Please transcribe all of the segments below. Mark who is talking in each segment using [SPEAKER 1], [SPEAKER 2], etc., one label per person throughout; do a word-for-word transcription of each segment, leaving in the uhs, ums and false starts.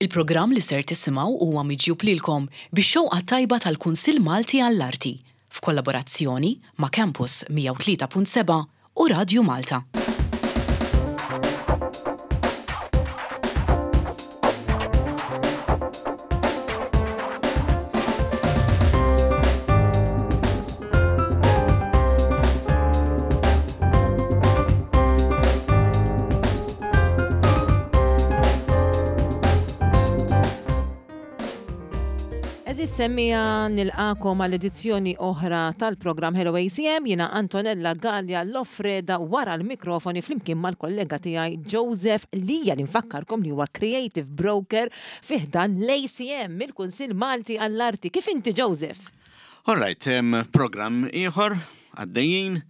[SPEAKER 1] Il-programm li ser tisimgħu huwa miġjub lilkom bix-xewqa tajba tal-Kunsill Malti għall-Arti f'kollaborazzjoni ma' Campus mija u tlieta punt seba' u Radio Malta.
[SPEAKER 2] Semmija nilqakom għall-edizzjoni oħra tal-programm Hello A C M, jina Antonella Gallia Lofreda wara l-mikrofoni flimkien mal-kollega tiegħi Joseph li hija nfakkarkom li huwa Creative Broker fiħdan l-A C M mill-Kunsill Malti għall-Arti. Kif inti Joseph?
[SPEAKER 3] All right, um, programm ieħor għaddejjin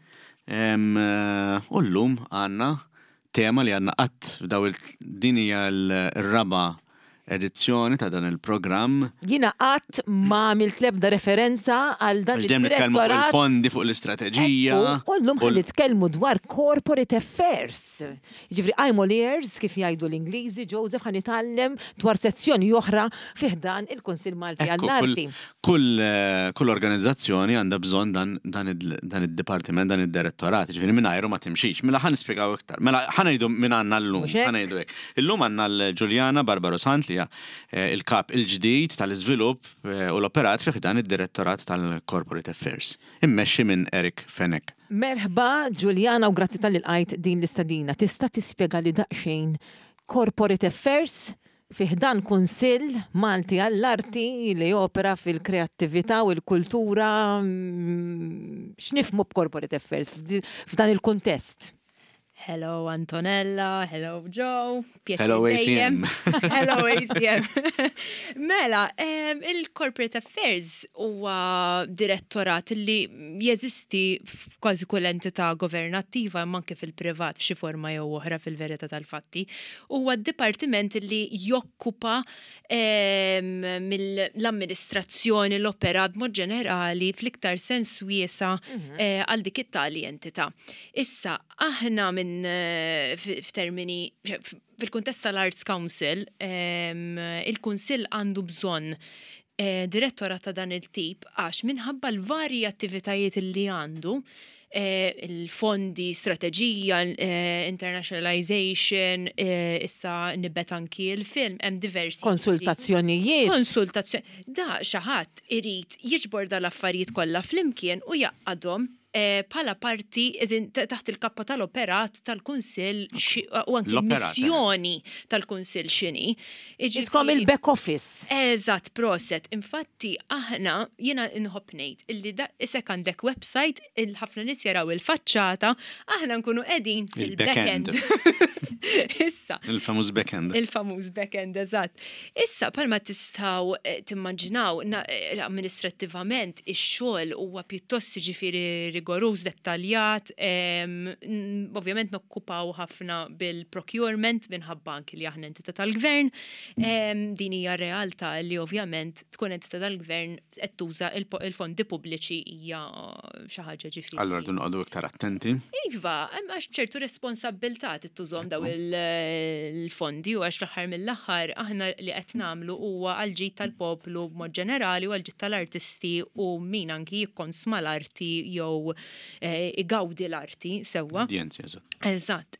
[SPEAKER 3] u llum għandna tema li għandna qatt f'daw il-din hija l-raba' edizzjoni ta' dan il-programm.
[SPEAKER 2] Jina qatt ma għamilt l-ebda referenza għal dan
[SPEAKER 3] il-direttorat. Nitkellmu fuq il-fondi fuq l-istrateġija.
[SPEAKER 2] U llum ħan nitkellmu dwar corporate affairs. Jiġifieri I'm all ears kif jgħidu l-Ingliżi, Joseph ħan nitgħallem dwar sezzjoni oħra fih dan il-Kunsill Malti għall-Arti.
[SPEAKER 3] Kull kull organizzazzjoni għandha bżonn dan dan id-dipartiment, dan id-direttorat. Jiġifieri mingħajru ma timxix. Mela ħan nispjegaw iktar. Mela ħan ngħidu minn għandna llum, ħan ngħidu hekk. Illum għandna l-Ġuljana Barbaro Sant li il-kap il-ġdid tal-iżvilupp u l-operat fih dan id-direttorat tal-Corporate Affairs. Immexxi minn Eric Fenek.
[SPEAKER 2] Merħba Ġuljana u grazzi tal-li lqajt din l-istadina. Tista' tispjega li daqsxejn Corporate Affairs fih dan Kunsill Malti għall-Arti li opera fil-kreattività u l-kultura x'nifhmu b'Corporate Affairs f'dan il-kuntest.
[SPEAKER 4] Hello Antonella, hello Joe,
[SPEAKER 3] hello A C M.
[SPEAKER 4] Hello A C M. Mela, um, il-Corporate Affairs huwa direttorat li jeżisti f'kważi kull entità governattiva imma anke fil-privat f'xi forma jew oħra fil-verità tal-fatti. Huwa d-dipartiment li jokkupa um, mill-amministrazzjoni l-operat mod ġenerali fl-iktar sens wiesa għal uh, dik it-tali entità. Issa aħna minn f'termini fil-kuntest tal-Arts Council, il-Kunsill għandu bżonn direttorat ta' dan il-tip għax minħabba l-varji attivitajiet li għandu, il-fondi, strateġija, internationalization, issa nibbet anki il-film, hemm diversi.
[SPEAKER 2] Konsultazzjonijiet.
[SPEAKER 4] Konsultazzjoni. Da xi ħadd irid jiġbor dal-affarijiet kollha flimkien u jaqadhom pala parti taħt il-kappa tal-operat tal-Kunsill u anke missjoni tal-Kunsill xini.
[SPEAKER 2] Iskom il-back office.
[SPEAKER 4] Eżatt, proset. Infatti, aħna jiena inħobb ngħid illi da isek għandek website il-ħafna nies jaraw il-faċċata, aħna nkunu qegħdin fil-backend. Issa.
[SPEAKER 3] Il-famuż backend.
[SPEAKER 4] Il-famuż backend, eżatt. Issa palma tistgħu timmaġinaw amministrattivament ix-xogħol huwa pjuttost jiġifieri rigorus dettaljat, ovvjament nokkupaw ħafna bil-procurement minħabba anki li aħna entità tal-gvern, din hija realtà li ovvjament tkun entità tal-gvern qed tuża il-fondi pubbliċi hija xi ħaġa ġifieri.
[SPEAKER 3] Allura dun noqogħdu iktar attenti.
[SPEAKER 4] Iva, hemm għax b'ċertu responsabilità tittużhom daw il-fondi u għax fl-aħħar mill-aħħar aħna li qed nagħmlu huwa għall-ġid tal-poplu b'mod ġenerali u għall-ġid tal-artisti u min anki jikkonsma l-arti jew igawdi l-arti sewwa. Eżatt.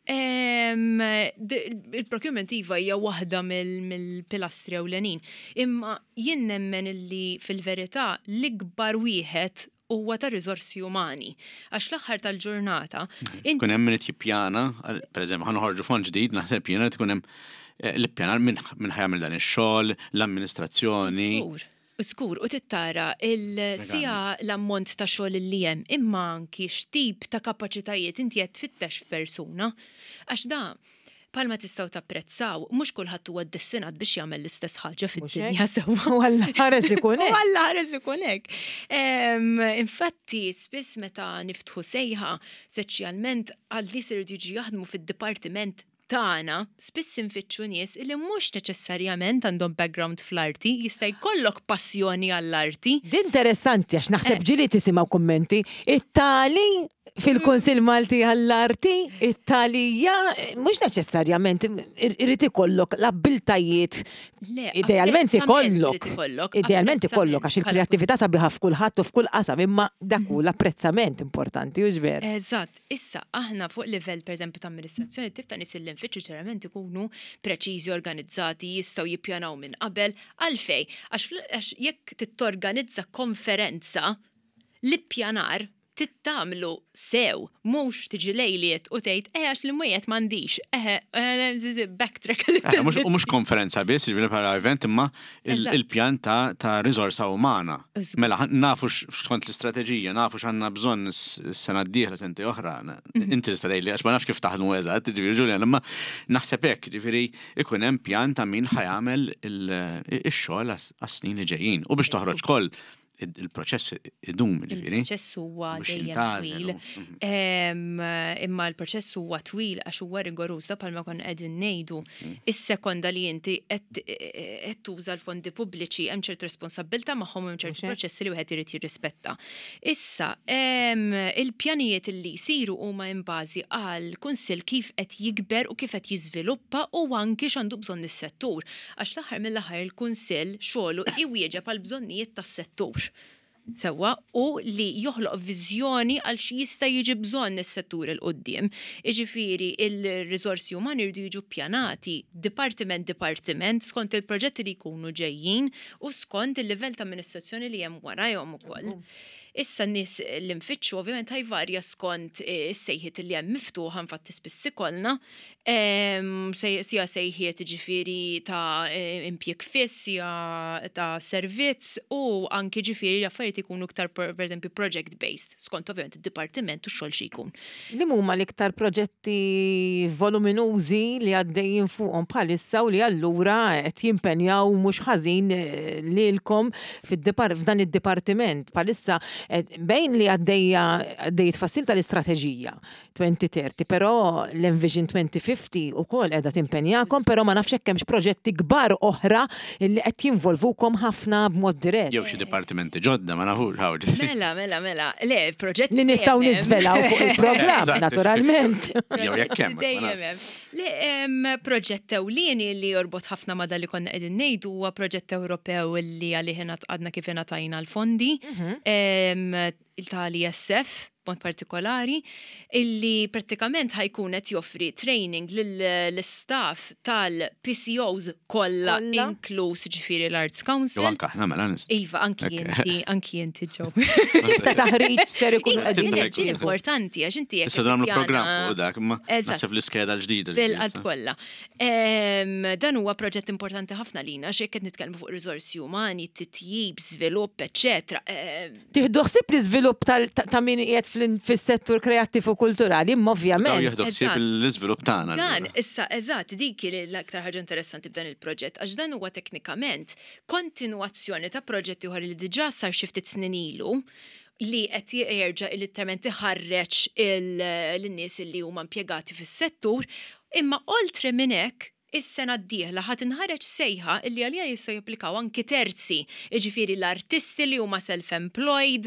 [SPEAKER 4] Il-procurement iva hija waħda mill-pilastri ewlenin. Imma jien nemmen illi fil-verità l-ikbar wieħed huwa ta' riżorsi umani. Għax l-aħħar tal-ġurnata.
[SPEAKER 3] Kun hemm min jippjana, pereżempju ħanħorġu fond ġdid, naħseb jiena tkun hemm l-ippjanar minn ħajamel dan ix-xogħol, l-amministrazzjoni.
[SPEAKER 4] Skur, u tittara il-sija l-ammont ta' xogħol li hemm imma anki x'tip ta' kapaċitajiet inti qed tfittex f'persuna għax da palma tistgħu tapprezzaw mhux kulħadd huwa ddestinat biex jagħmel l-istess ħaġa fid-dinja sewwa.
[SPEAKER 2] Walla ħares ikun hekk.
[SPEAKER 4] Walla ħares ikun hekk. Infatti spiss meta niftħu sejħa speċjalment għal li siru jiġu jaħdmu fid-dipartiment tagħna spiss infittxu nies li mhux neċessarjament għandhom background fl-arti, jista' jkollok passjoni għall-arti.
[SPEAKER 2] D'interessanti għax naħseb ġili tisimgħu kummenti. It-tali fil-Kunsill Malti għall-Arti, it-talija mhux neċessarjament irid ikollok l-abbiltajiet. Idealment ikollok. Idealment ikollok għax il-kreattività sabiħa f'kulħadd u f'kull qasam, imma dak hu l-apprezzament importanti u ġver.
[SPEAKER 4] Eżatt. Issa aħna fuq livell pereżempju ta' amministrazzjoni tifta' nies li nfittxu ċerament ikunu preċiżi, organizzati, jistgħu jippjanaw minn qabel għalfej. Għax jekk tittorganizza konferenza l-ippjanar tittamlu sew, mhux tiġi lejliet u tgħid eh għax li mwiet m'għandix. Eh backtrack.
[SPEAKER 3] U mhux konferenza biss, jiġifieri bħala event imma il-pjan ta' riżorsa umana. Mela nafu x'kont l-istrateġija, nafu x'għandna bżonn is-sena d-dieħla senti oħra. Inti tista' tgħidli għax ma nafx kif taħdmu eżatt, jiġifieri Ġuljan, imma naħseb hekk, jiġifieri ikun hemm pjan ta' min ħajamel ix-xogħol għas-snin li ġejjin. U biex toħroġ koll il-proċess idum, ġifiri.
[SPEAKER 4] Il-proċess huwa dejjem twil. Imma l-proċess huwa twil għax huwa rigoruża bħalma konna qegħdin ngħidu. Is-sekonda li inti qed tuża l-fondi pubbliċi hemm ċert responsabbilta magħhom hemm ċert proċessi li wieħed irid jirrispetta. Issa, il-pjanijiet li jsiru huma imbażi għal kunsill kif qed jikber u kif qed jiżviluppa u anke x'għandu bżonn is-settur. Għax l-aħħar mill-aħħar il-kunsill xogħlu iwieġeb għal bżonnijiet tas-settur. Sewa u li joħloq viżjoni għal xi jista' jiġi bżonn is-settur il qudiem. Jiġifieri il-riżorsi umani jridu jiġu ppjanati dipartiment dipartiment skont il-proġetti li jkunu ġejjin u skont il-livell ta' amministrazzjoni li hemm warahom ukoll. Issa n-nies li nfittxu ovvjament ħajvarja skont is-sejħiet li hemm miftuħa nfatti spiss ikollna, sija sejħiet ġifieri ta' impjeg fiss, sija ta' servizz u anke ġifieri affarijiet ikunu iktar pereżempju project based, skont ovvjament id-dipartiment u x-xogħol xi jkun.
[SPEAKER 2] Li huma l-iktar proġetti voluminużi li għaddejjin fuqhom bħalissa u li allura qed jimpenjaw mhux ħażin lilkom f'dan id-dipartiment bħalissa bejn li għaddejja għaddejja tfassil tal-istrateġija twenty thirty, però l-Envision twenty fifty ukoll qiegħda timpenjakom, però ma nafx hekk hemmx proġetti kbar oħra li qed jinvolvukom ħafna b'mod dirett.
[SPEAKER 3] Jew xi dipartimenti ġodda ma nafux ħaw.
[SPEAKER 4] Mela, mela, mela. Le, proġetti
[SPEAKER 2] li nistgħu niżvelaw fuq il-programm naturalment.
[SPEAKER 3] Jew jekk hemm.
[SPEAKER 4] Le, hemm proġett ewlieni li jorbot ħafna ma dalli konna qegħdin ngħidu huwa proġett Ewropew li għalih għadna kif ingħatajna l-fondi. Il-tali S F, mod partikolari, illi pratikament ħajkun qed joffri training lill-staff tal-P C Os kollha inkluż ġifieri l-Arts Council.
[SPEAKER 3] Anke aħna mela
[SPEAKER 4] Iva, anki inti, anki inti ġew.
[SPEAKER 2] Ta' taħriġ ser ikun
[SPEAKER 4] qegħdin importanti għax inti
[SPEAKER 3] jekk. Issa nagħmlu programm fuq dak, imma naħseb l-iskeda l-ġdida.
[SPEAKER 4] Bil-qalb kollha. Dan huwa proġett importanti ħafna lina għax jekk qed nitkellmu fuq riżorsi umani, titjib, żvilupp, eċetera.
[SPEAKER 2] Tieħdu ħsieb l-iżvilupp ta' min qiegħed fis-settur kreattiv u kulturali, imma ovvjament.
[SPEAKER 3] Jieħdu ħsieb l-iżvilupp tagħna.
[SPEAKER 4] Dan, issa, eżatt, dik l-aktar ħaġa interessanti b'dan il-proġett, għax dan huwa teknikament kontinwazzjoni ta' proġetti oħra li diġà sar xi ftit snin ilu li qed jerġa' literalment iħarreġ lin-nies li huma impjegati fis-settur, imma oltre minn hekk is-sena d-dieħla ħadd inħareġ sejħa illi għalija jistgħu japplikaw anki terzi, jiġifieri l-artisti li huma self-employed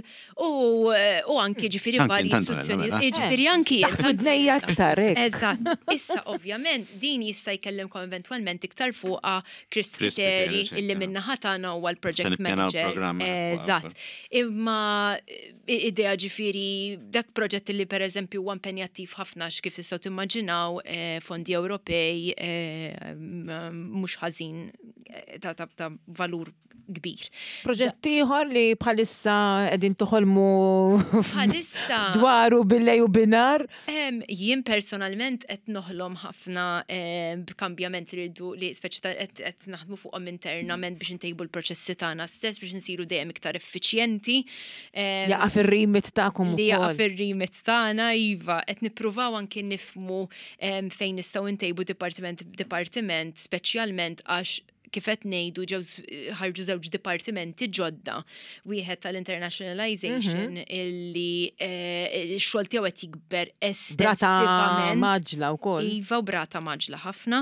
[SPEAKER 4] u anki ġifieri varji istituzzjonijiet. Jiġifieri anki
[SPEAKER 2] bdejja aktar.
[SPEAKER 4] Eżatt. Issa ovvjament din jista' jkellimkom eventwalment iktar fuqha Chris Piteri illi min-naħa tagħna huwa l-project manager. Eżatt. Imma idea ġifieri dak proġett li pereżempju huwa impenjattiv ħafna x'kif tistgħu timmaġinaw fondi Ewropej mhux ħażin ta' valur kbir.
[SPEAKER 2] Proġett ieħor li bħalissa qegħdin toħolmu
[SPEAKER 4] bħalissa
[SPEAKER 2] dwaru billej u binar?
[SPEAKER 4] Jien personalment qed noħlom ħafna b'kambjament li rridu li speċi qed naħdmu fuqhom internament biex intejbu l-proċessi tagħna stess biex insiru dejjem iktar effiċjenti.
[SPEAKER 2] Jaqa' fir-remit tagħkom ukoll.
[SPEAKER 4] Li jaqa' fir-remit tagħna iva qed nippruvaw anke nifhmu fejn nistgħu intejbu dipartiment b'dipartiment speċjalment għax kif qed ngħidu ġew ħarġu żewġ dipartimenti ġodda. Wieħed tal-internationalization illi x-xogħol tiegħu qed jikber estensivament.
[SPEAKER 2] Brata maġla wkoll.
[SPEAKER 4] Iva u brata maġla ħafna.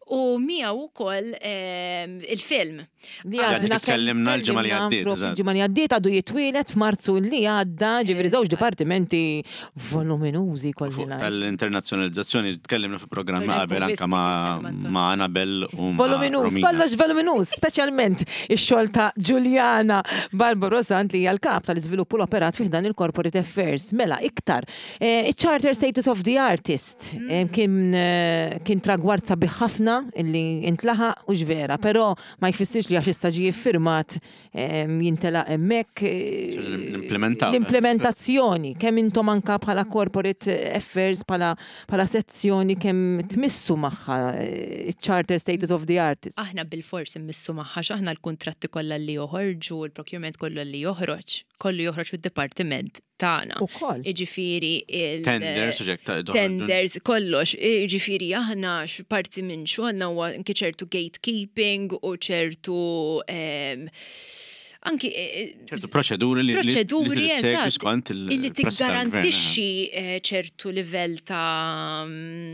[SPEAKER 4] u miegħu wkoll il-film.
[SPEAKER 2] Li għadna
[SPEAKER 3] tkellimna l-ġimgħa li għaddiet.
[SPEAKER 2] Ġimgħa li għaddiet għadu jitwielet f'Marzu li għadda, ġifieri żewġ dipartimenti voluminużi kollha.
[SPEAKER 3] Tal-internazzjonalizzazzjoni tkellimna fi programm qabel anke ma' Anabel u ma'
[SPEAKER 2] Voluminuż, kollox voluminuż, speċjalment ix-xogħol ta' Giuliana Barbaro Sant li hija l-kap tal-iżvilupp u l-operat fih dan il-Corporate Affairs. Mela iktar, iċ-Charter Status of the Artist kien tragward sabiħ ħafna illi intlaħaq u ġvera, però ma jfissirx li għax istaġi firmat jintela hemmhekk l-implementazzjoni kemm intom anka bħala corporate affairs bħala sezzjoni kemm tmissu magħha charter status of the artist.
[SPEAKER 4] Aħna bil-fors immissu magħha aħna l-kuntratti kollha li joħorġu, l-procurement kollha li joħroġ, kollu joħroġ fid-dipartiment tagħna. Jiġifieri
[SPEAKER 3] tenders,
[SPEAKER 4] tenders kollox, jiġifieri aħna parti minn xogħolna huwa anke ċertu gatekeeping u ċertu anki
[SPEAKER 3] ċertu proċeduri li
[SPEAKER 4] proċeduri
[SPEAKER 3] skont
[SPEAKER 4] il-li tiggarantixxi ċertu livell ta'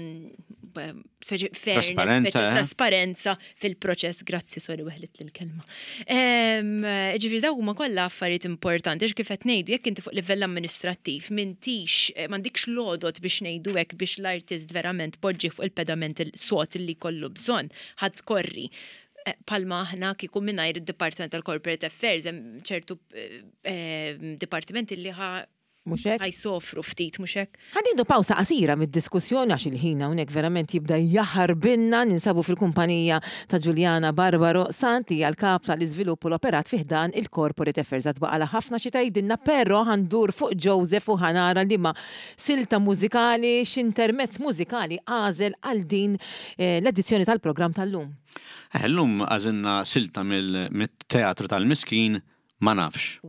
[SPEAKER 3] trasparenza
[SPEAKER 4] trasparenza fil-proċess, grazzi, sorry, weħlet l-kelma. Ġifieri daw huma kollha affarijiet importanti, għax kif qed ngħidu jekk inti fuq livell amministrattiv m'intix m'għandikx lodot biex ngħidu hekk biex l-artist verament poġġi fuq il-pedament il-sod li jkollu bżonn ħadd korri. Palma aħna kieku mingħajr id-Dipartiment tal-Corporate Affairs hemm ċertu dipartimenti li ħa ħajsofru ftit mhux hekk.
[SPEAKER 2] Ħanidu pawsa qasira mid-diskussjoni għax il-ħin hawnhekk verament jibda jaħarbinna ninsabu fil-kumpanija ta' Giuliana Barbaro Sant li hija l-kap tal-iżvilupp u l-operat fih dan il-Corporate Affairs għadbaqala ħafna xi tgħidilna, però ħandur fuq Joseph u ħanara li ma silta mużikali x'intermezz mużikali għażel għal din l-edizzjoni tal-programm tal-lum.
[SPEAKER 3] Llum għażilna silta mill-teatru tal-Miskin ma nafx.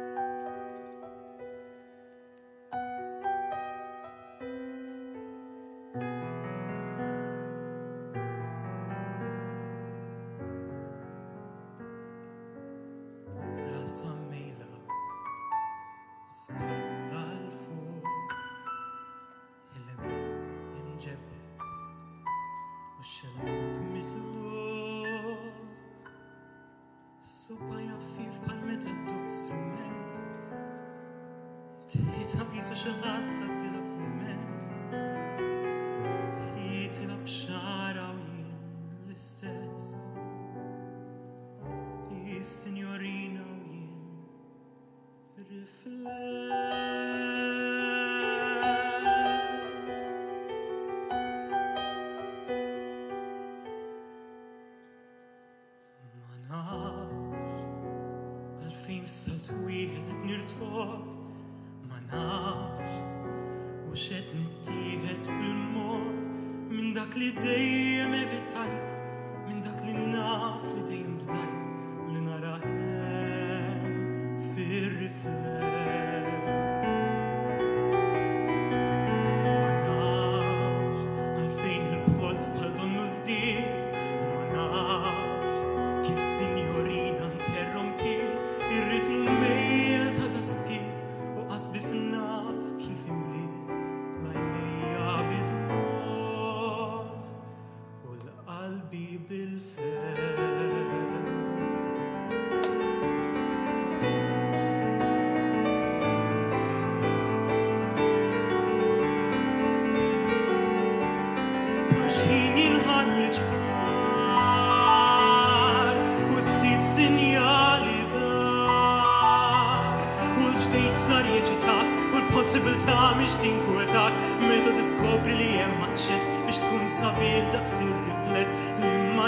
[SPEAKER 5] Possibilità mhix tinkwetak meta tiskopri li hemm aċċess biex tkun sabiħ daqs ir-rifless li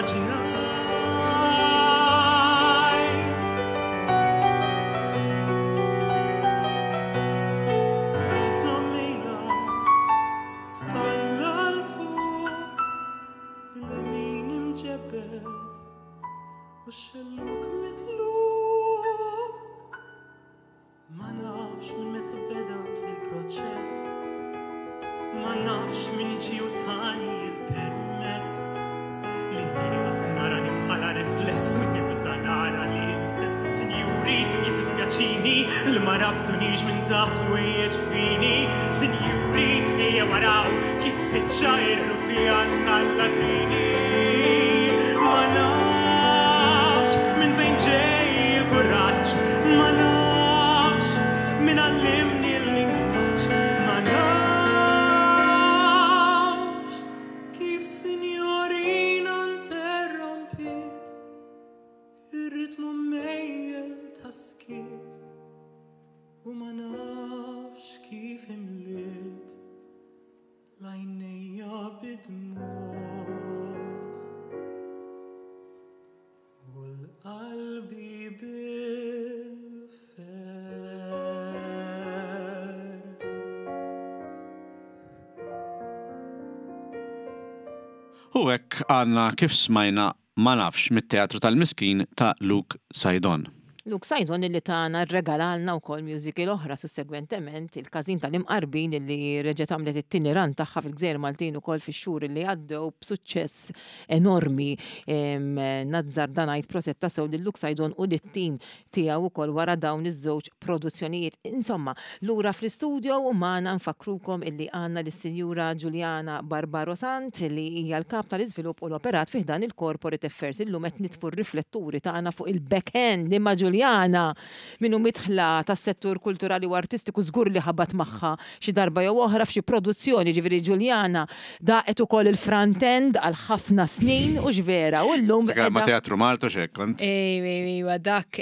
[SPEAKER 5] immaġinajt. Rasa mejla spalla l-fuq il-lemin imġebet u xelluk mitluq ma nafx minn meta beda il-proċess, ma nafx minn ġiju tani il-permess li nieqaf narani bħala rifless u nibda nara li l-istess sinjuri jitdispjaċini li ma raftunix minn taħt u ejjeġ fini. Sinjuri ejja waraw kif spiċċa ir-rufjan tal-latrini. ritmu mejjel ta' skiet u ma nafx kif imliet lajnejja bidmuħ u l-qalbi bil-fer.
[SPEAKER 3] U hekk għandna kif smajna ma nafx mit-teatru tal-Miskin ta' Luke Sajdon.
[SPEAKER 2] Luke Sajdon illi tagħna rregalalna wkoll musical oħra sussegwentement il-każin tal-imqarbin illi reġgħet għamlet it-tieni ran tagħha fil-Gżejjer Maltin ukoll fix-xhur illi għaddew b'suċċess enormi. Nazzar Danajt proset ta' sew lil Luke Sajdon u lit-tim tiegħu wkoll wara dawn iż-żewġ produzzjonijiet. Insomma, lura fl-istudju u magħna nfakrukom illi għandna lis-Sinjura Ġuljana Barbaro Sant li hija l-kap tal-iżvilupp u l-operat fih dan il-corporate affairs illum qed nitfu r-rifletturi tagħna fuq il-backhand imma Ġuljana minnu mitħla tas-settur kulturali u artistiku żgur li ħabat magħha xi darba jew oħra f'xi produzzjoni, ġifieri Ġuljana daqet ukoll il-front end għal ħafna snin u ġvera u llum
[SPEAKER 3] ma teatru Malta x'hekk kont.
[SPEAKER 4] Ejwa dak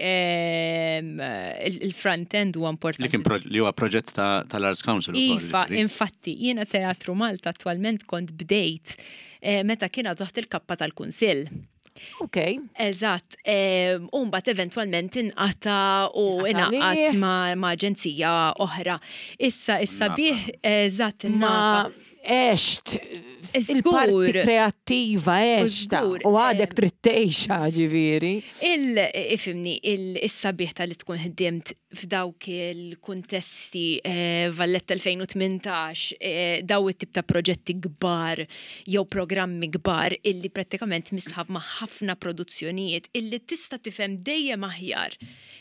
[SPEAKER 4] il-front end huwa importanti.
[SPEAKER 3] Li kien li huwa proġett tal-Arts Council ukoll.
[SPEAKER 4] Iva, infatti jiena Teatru Malta attwalment kont bdejt meta kiena taħt il-kappa tal-Kunsill.
[SPEAKER 2] Ok.
[SPEAKER 4] Eżatt. U mbagħad eventwalment inqata u inqatt ma' aġenzija oħra. Issa issa bih eżatt
[SPEAKER 2] ma eċt il-parti kreattiva eċta u għadek trid tgħixha ġifieri.
[SPEAKER 4] Il-ifimni, il-sabiħ tal-li tkun ħdimt f'dawk il-kuntesti Valletta elfejn u tmintax, daw it-tip ta' proġetti kbar jew programmi kbar illi prattikament misħab ma' ħafna produzzjonijiet illi tista' tifhem dejjem aħjar.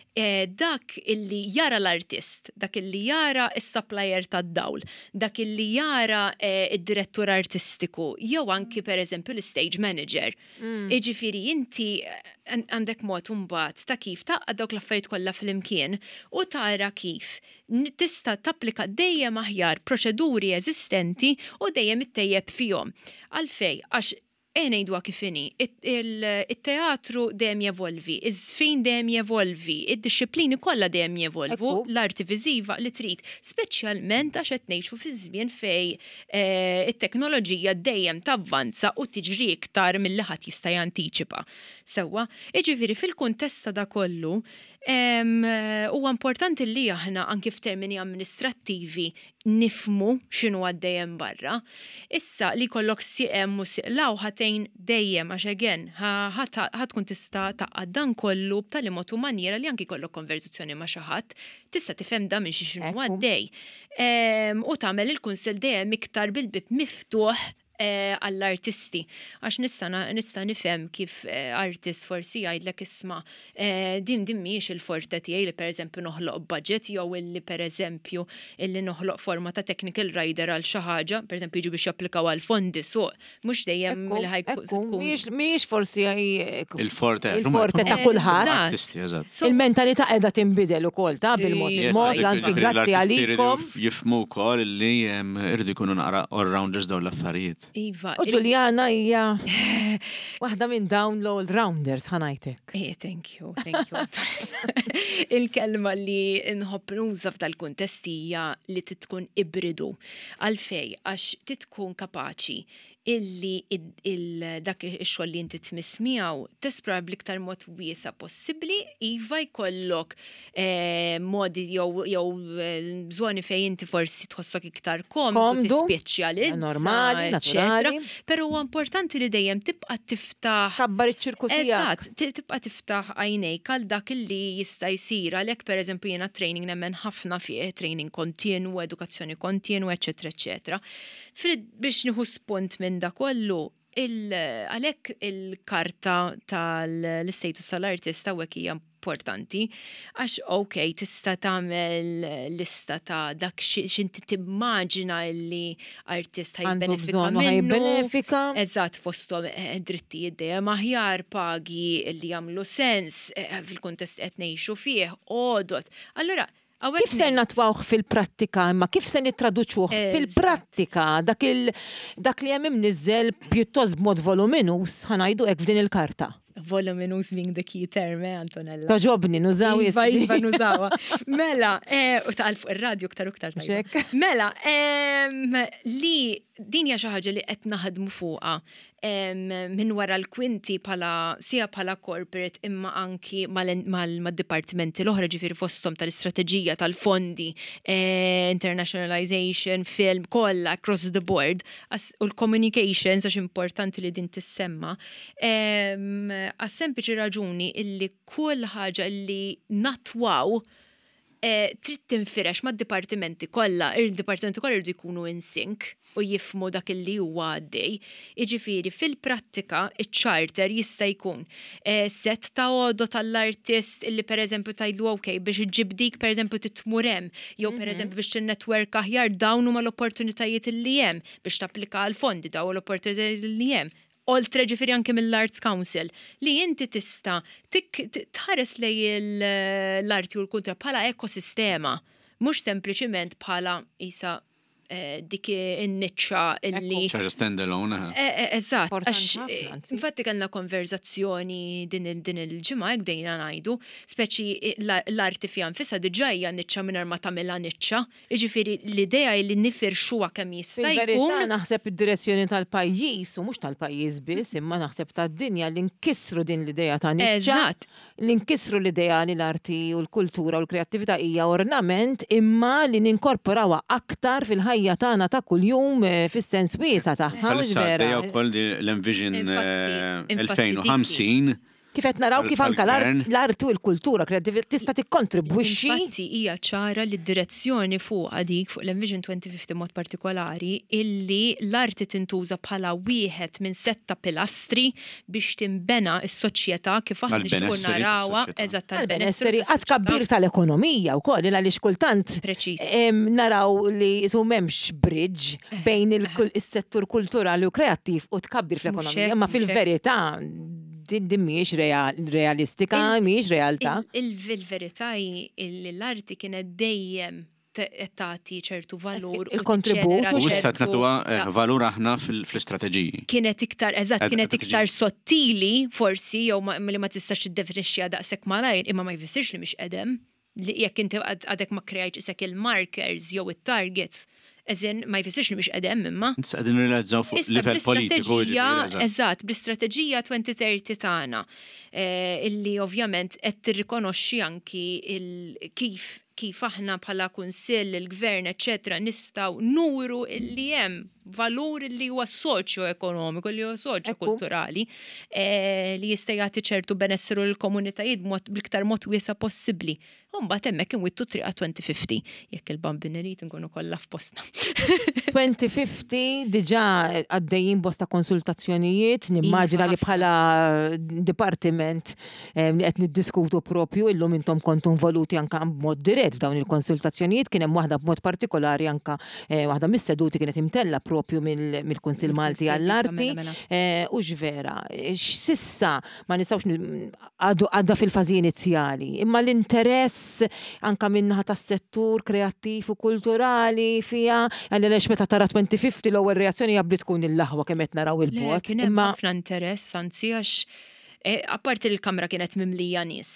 [SPEAKER 4] Dak illi jara l-artist, dak illi jara is-supplier tad-dawl, dak illi jara id-direttur artistiku, jew anki per eżempju l-stage manager. Iġifieri inti għandek mod imbagħad ta' kif taqgħod dawk l-affarijiet kollha flimkien u tara kif tista' tapplika dejjem aħjar proċeduri eżistenti u dejjem ittejjeb fihom. Għalfejn għax ngħidwa kif inhi, it-teatru dejjem jevolvi, iż-żfin dejjem jevolvi, id-disciplini kollha dejjem jevolvu, l-arti viżiva li trid, speċjalment għax qed ngħixu fi żmien fejn it-teknoloġija dejjem tavvanza u tiġri iktar milli ħadd jista' jantiċipa. Sewwa, jiġifieri fil-kuntest da kollu huwa importanti li aħna anki f'termini amministrattivi nifmu x'inhu għaddejjem barra. Issa li kollok sieqem u siqlaw ħatejn dejjem għax again ħatkun tista' taqgħad dan kollu b'tali mod u maniera li anki kollok konverzazzjoni ma' xi ħadd tista' tifhem dan minn xi x'inhu għaddej. U tagħmel il-kunsell dejjem iktar bil-bib miftuħ għall-artisti. Għax nista' nifhem kif artist forsi jgħidlek isma' din din mhijiex il-forte tiegħi li pereżempju noħloq budget jew illi pereżempju illi noħloq forma ta' technical rider għal xi ħaġa, pereżempju jiġu biex japplikaw għal fondi suq, mhux dejjem li ħajkun.
[SPEAKER 2] Mhijiex forsi
[SPEAKER 3] il-forte
[SPEAKER 2] il-forte ta' kulħadd. Il-mentalità qiegħda tinbidel ukoll ta' bil-mod il-mod anki grazzi għalikom.
[SPEAKER 3] Jifhmu wkoll li irdu jkunu naqra all-rounders dawn l-affarijiet.
[SPEAKER 4] Iva.
[SPEAKER 2] U Ġuljana hija waħda minn dawn l-all-rounders ħanajtek.
[SPEAKER 4] Eh, thank you, thank you. Il-kelma li nħobb nuża f'dal-kuntest hija li titkun ibridu. Għalfej, għax titkun kapaċi illi dak ix-xogħol li inti tmiss miegħu tesplora bl-iktar mod wiesa possibbli, iva jkollok modi jew żoni fejn inti forsi tħossok iktar komdu, tispeċjalizza,
[SPEAKER 2] normali, naturali.
[SPEAKER 4] Però huwa importanti li dejjem tibqa' tiftaħ
[SPEAKER 2] kabbar iċ-ċirku tiegħek.
[SPEAKER 4] Tibqa' tiftaħ għajnejk għal dak illi jista' jsir għalhekk pereżempju jiena training nemmen ħafna fih, training kontinwu, edukazzjoni kontinwu, eċetera, eċetera. Biex nieħu spunt minn da kollu, għalhekk il-karta tal-istatus tal-artist hawnhekk hija importanti, għax ok, tista' tagħmel lista ta' dak x'inti timmaġina li artist ħajbenefika
[SPEAKER 2] minnu.
[SPEAKER 4] Eżatt fosthom drittijiet dejjem aħjar pagi li jagħmlu sens fil-kuntest qed ngħixu fih, għodot. Allura
[SPEAKER 2] kif se natwawh fil-prattika, imma kif se nittraduċuh fil-prattika dak li hemm imniżżel pjuttost b'mod voluminus ħanajdu hekk f'din il-karta?
[SPEAKER 4] Voluminous being the key term, eh, Antonella.
[SPEAKER 2] Taġobni, nużaw
[SPEAKER 4] Iva, iva, nużawa. Mela, u taqal fuq il-radio ktar u ktar tajba. Mela, li din hija xi ħaġa li qed naħdmu fuqha minn wara l-kwinti pala sija pala corporate imma anki mal-dipartimenti l-oħra ġifieri fosthom tal-istrateġija tal-fondi, internationalization, film, kollha across the board, u l-communications għax importanti li din tissemma. Għas sempliċi raġuni illi kull ħaġa illi natwaw trid tinfirex mad-dipartimenti kollha, il-dipartimenti kollha jridu jkunu in sync u jifmu dak li huwa għaddej. Jiġifieri fil-prattika iċ-charter jista' jkun set ta' għodu tal-artist illi pereżempju tgħidlu okej biex iġġib dik pereżempju titmur hemm, jew pereżempju biex tinnetwerk aħjar dawn huma l-opportunitajiet illi hemm biex tapplika għall-fondi dawn l-opportunitajiet illi hemm. Oltre ġifiri anke mill-Arts Council, li inti tista tħares lej l-arti u l-kultura bħala ekosistema, mux sempliciment bħala isa dik in-niċċa illi.
[SPEAKER 3] ċaġa stand-alone.
[SPEAKER 4] Eżatt, għax infatti kellna konverzazzjoni din il-ġimgħa jekk dejna ngħidu, speċi l-arti fija nfisha diġà hija niċċa mingħajr ma tagħmilha niċċa, jiġifieri l-idea li nifirxuha kemm jista' jkun.
[SPEAKER 2] Fil-verità naħseb id-direzzjoni tal-pajjiż u mhux tal-pajjiż biss, imma naħseb tad-dinja li nkissru din l-idea ta' niċċa. Eżatt. Li nkissru l-idea li l-arti u l-kultura u l-kreattività hija ornament imma li ninkorporawha aktar fil-ħajja tagħna ta' kuljum fis-sens wiesa tagħha.
[SPEAKER 3] Bħalissa għaddejja wkoll l-Envision twenty fifty
[SPEAKER 2] Kif qed naraw kif anke l-arti u l-kultura kreattività tista' tikkontribwixxi.
[SPEAKER 4] Infatti hija ċara li d-direzzjoni fuq dik fuq l-Envision twenty fifty mod partikolari illi l-arti tintuża bħala wieħed minn setta pilastri biex timbena s-soċjetà kif aħna nixtiequ narawha eżatt tal-benesseri
[SPEAKER 2] għad kabbir tal-ekonomija wkoll għaliex kultant naraw li isu m'hemmx bridge bejn is-settur kulturali u kreattiv u tkabbir fl-ekonomija, imma fil-verità din mhijiex realistika, mhijiex realtà.
[SPEAKER 4] Il-verità l-arti kienet dejjem tagħti ċertu valur
[SPEAKER 2] il-kontribut
[SPEAKER 3] u issa tnatuha valur aħna fl-istrateġiji.
[SPEAKER 4] Kienet iktar eżatt kienet iktar sottili forsi jew li ma tistax tiddefinixxiha daqshekk malajr imma ma jfissirx li mhix qedem li jekk inti għadek ma krejtx isek il-markers jew it-targets. Eżin, ma jfissirx li mhux qedem imma.
[SPEAKER 3] Qegħdin nirrealizzaw fuq livell politiku.
[SPEAKER 4] Eżatt, bl-istrateġija twenty thirty tagħna illi ovvjament qed tirrikonoxxi anki kif kif aħna bħala kunsill, il-gvern, eċetera, nistgħu nuru illi hemm valur li huwa soċjo-ekonomiku, li huwa soċjo-kulturali, li jista' jagħti ċertu benesseru l-komunitajiet bl-iktar mod wiesa possibbli. Mbagħad hemmhekk inwittu triqa twenty fifty, jekk il-bambinerit nkunu kollha f'postna.
[SPEAKER 2] twenty fifty diġà għaddejjin bosta konsultazzjonijiet, nimmaġina li bħala dipartiment li qed niddiskutu propju illum intom kontu involuti anke b'mod dirett f'dawn il-konsultazzjonijiet, kien hemm waħda b'mod partikolari anke waħda mis-seduti kienet imtella propju mill-Kunsill Malti għall-Arti u ġvera. Sissa ma nistgħux għadha fil-fażi inizjali, imma l-interess anka minnaħa tas-settur kreattiv u kulturali fija għaliex meta tara twenty fifty l-ewwel reazzjoni jabli tkun il-laħwa kemm qed naraw il-bot.
[SPEAKER 4] Kien hemm ħafna interess anzi għax apparti l-kamra kienet mimlija nies.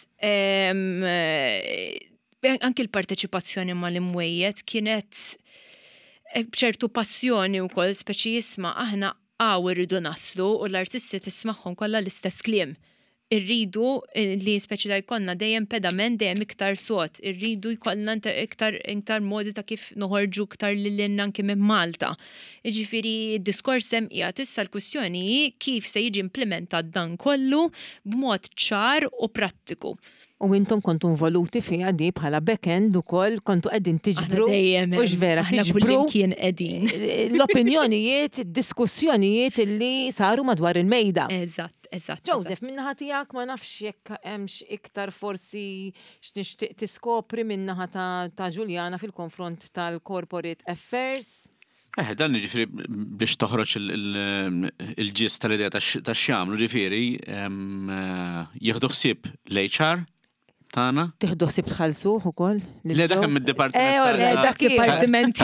[SPEAKER 4] Anke l-parteċipazzjoni mal-imwejjed kienet b'ċertu passjoni wkoll speċi jisma' aħna għaw irridu naslu u l-artisti tismagħhom kollha l-istess kliem. Irridu li speċi da jkollna dejjem pedament dejjem iktar sod, irridu jkollna iktar iktar modi ta' kif noħorġu iktar lil anke minn Malta. Jiġifieri d-diskors hemm qiegħed issa l-kwistjoni kif se jiġi implementat dan kollu b'mod ċar u prattiku.
[SPEAKER 2] U intom kontu involuti fija di bħala back-end ukoll kontu qegħdin tiġbru u x'vera tiġbru
[SPEAKER 4] kien qegħdin.
[SPEAKER 2] L-opinjonijiet, id-diskussjonijiet li saru madwar il-mejda.
[SPEAKER 4] Eżatt, eżatt.
[SPEAKER 2] Joseph, minnaħa tiegħek ma nafx jekk hemmx iktar forsi x'nixtieq tiskopri minnaħa ta' Ġuljana fil-konfront tal-corporate affairs.
[SPEAKER 3] Eh, dan ġifiri biex toħroġ il-ġist tal-idea ta' x'jagħmlu ġifiri jieħdu ħsieb l-H R tagħna.
[SPEAKER 2] Tieħdu ħsieb tħallsuh ukoll?
[SPEAKER 3] Le dak hemm id-dipartiment.
[SPEAKER 2] Eh, dak
[SPEAKER 4] Dipartiment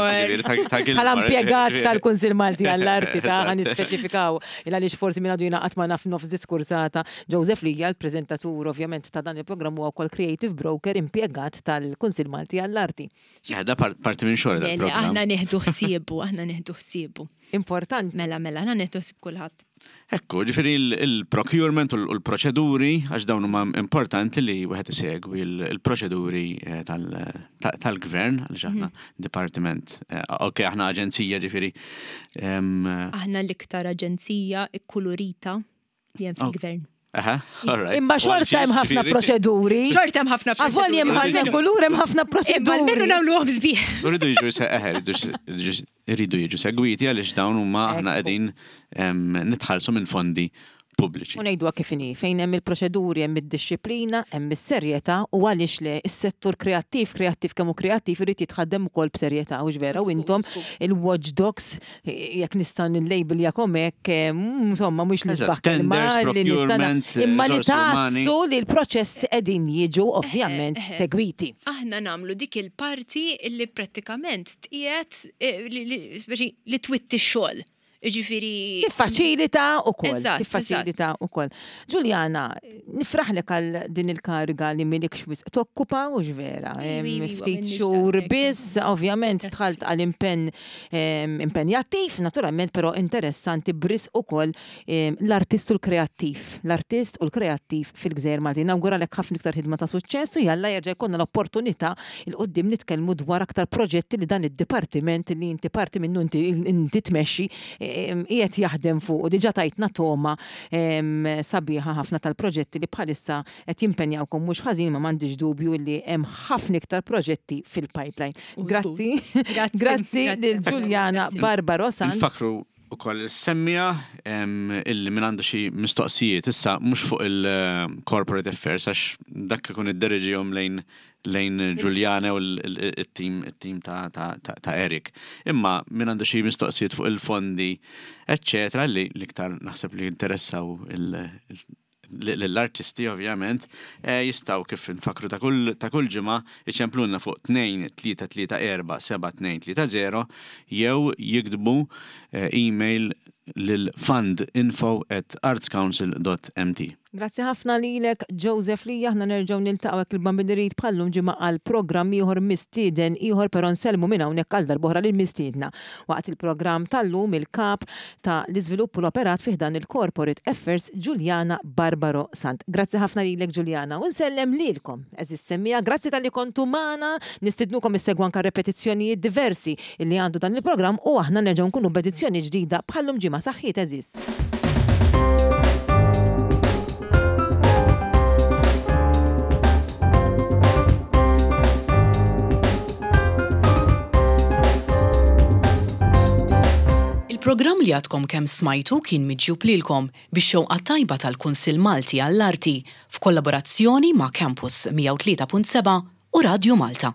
[SPEAKER 2] tal-impjegat tal-Kunsill Malti għall-Arti ta' ħan nispeċifikaw il għaliex forsi minn għadu jina qatt ma naf nofs diskursata. Joseph Lija, l-preżentatur ovvjament ta' dan il-programm huwa wkoll creative broker impjegat tal-Kunsill Malti għall-Arti.
[SPEAKER 3] Da parti minn xogħol dal-programm.
[SPEAKER 4] Aħna neħdu ħsiebu, aħna neħdu ħsiebu.
[SPEAKER 2] Importanti.
[SPEAKER 4] Mela mela, aħna neħdu ħsieb kulħadd.
[SPEAKER 3] Ekku, ġifiri il-procurement u l-proċeduri, għax dawn huma importanti li wieħed isegwi il-proċeduri tal-gvern, għaliex aħna departiment. Ok, aħna aġenzija ġifiri.
[SPEAKER 4] Aħna l-iktar aġenzija ikkulurita li hemm fil-gvern.
[SPEAKER 3] Aha, all right.
[SPEAKER 2] Imma xorta hemm ħafna proċeduri.
[SPEAKER 4] Xorta hemm ħafna proċeduri.
[SPEAKER 2] Avolli hemm ħafna kulur hemm ħafna proċeduri.
[SPEAKER 4] Imma nagħmluhom sbieħ.
[SPEAKER 3] Uridu jiġu seħħer, iridu jiġu segwiti għaliex dawn huma aħna qegħdin nitħallsu minn fondi pubbliċi.
[SPEAKER 2] U ngħiduha kif inhi, fejn hemm il-proċeduri, hemm id-disciplina, hemm is-serjetà u għaliex le is-settur kreattiv, kreattiv kemm hu kreattiv irid jitħaddem ukoll b'serjetà u vera u intom il-watchdogs jekk nista' nil-label jakom hekk insomma mhux l-isbaħ imma li tassu li l-proċessi qegħdin jiġu ovvjament segwiti.
[SPEAKER 4] Aħna nagħmlu dik il-parti li prattikament tqiegħed li twitti x-xogħol. Ġifiri.
[SPEAKER 2] Tiffaċilita u koll. Tiffaċilita u koll. Ġuljana, nifraħlek għal din il-kariga li milik xwis. Tokkupa u ġvera. Ftit xhur biss, ovvjament tħalt għal impenn impenjattiv, naturalment, pero interessanti bris u koll l-artist u l-kreattiv. L-artist u l-kreattiv fil-Gżejjer Malti. Nawguralek ħafna iktar ħidma ta' suċċess u jalla jerġa' jkollna l-opportunità il-qoddim nitkellmu dwar aktar proġetti li dan id-dipartiment li inti parti minnu inti tmexxi qiegħed jaħdem fuq u diġà tajtna toma sabiħa ħafna tal-proġetti li bħalissa qed jimpenjawkom mhux ħażin ma m'għandix dubju li hemm ħafna iktar proġetti fil-pipeline. Grazzi. Grazzi lil Ġuljana Barbaro Sant.
[SPEAKER 3] Nfakru ukoll semmija illi minn għandu xi mistoqsijiet issa mhux fuq il-corporate affairs għax dak ikun iddereġihom lejn lejn Ġuljana u l-tim ta' Erik. Imma minn għandu xi mistoqsijiet fuq il-fondi, eccetera, li l-iktar naħseb li interessaw l-artisti ovvjament, jistaw kif nfakru ta' kull ġimgħa iċemplunna fuq tnejn tlieta tlieta erba' seba' tnejn tlieta zero jew jiktbu email lil fundinfo at artscouncil dot m t.
[SPEAKER 2] Grazzi ħafna lilek Joseph li aħna nerġgħu niltaqgħu il-bambinerijiet bħallum ġimgħa għal programm ieħor mistieden ieħor però nselmu minn hawnhekk għal darb'oħra lil mistiedna waqt il-programm tal-lum il-kap ta' l-iżvilupp u l-operat fih dan il-Corporate Affairs Ġuljana Barbaro Sant. Grazzi ħafna lilek Ġuljana u nsellem lilkom eżis semmija, grazzi tal-li kontu magħna, nistidnukom issegwu anke repetizzjonijiet diversi illi għandu dan il-programm u aħna nerġgħu nkunu b'edizzjoni ġdida bħallum ġimgħa saħħiet eżis.
[SPEAKER 1] Il-programm li għadkom kemm smajtu kien miġjub lilkom bix-xewqa tajba tal-Kunsill Malti għall-Arti f'kollaborazzjoni ma' Campus mija u tlieta punt seba' u Radio Malta.